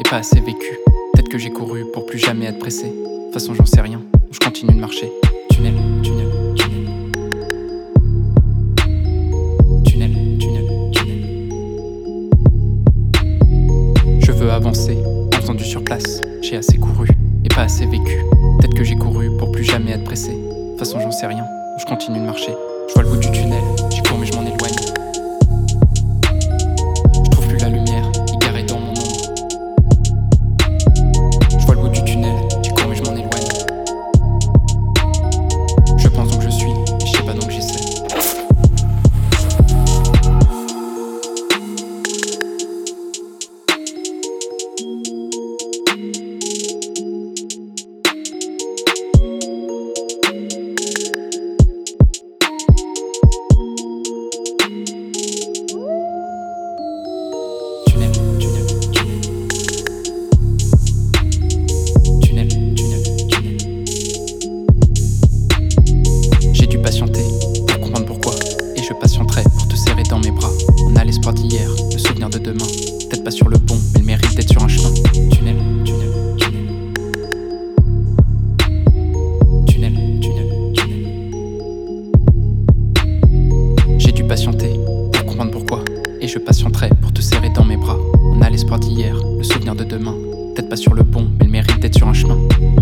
pas assez vécu. Peut-être que j'ai couru pour plus jamais être pressé. De toute façon j'en sais rien, je continue de marcher. Tunnel, tunnel, tunnel. Tunnel, tunnel, tunnel. Je veux avancer en faisant du surplace. J'ai assez couru et pas assez vécu. Peut-être que j'ai couru pour plus jamais être pressé. De toute façon j'en sais rien, je continue de marcher. Je vois le bout du tunnel, j'y cours mais je m'en éloigne. Je trouve plus la lumière, égarée dans mon ombre. Je vois le bout du tunnel, j'y cours mais je m'en éloigne. Je pense donc je suis, mais je sais pas donc j'essaie. Patienter pour comprendre pourquoi, et je patienterai pour te serrer dans mes bras. On a l'espoir d'hier, le souvenir de demain. Peut-être pas sur le pont, mais le mérite d'être sur un chemin. Tunnel, tunnel, tunnel. Tunnel, tunnel, tunnel. J'ai dû patienter pour comprendre pourquoi, et je patienterai pour te serrer dans mes bras. On a l'espoir d'hier, le souvenir de demain. Peut-être pas sur le pont, mais le mérite d'être sur un chemin.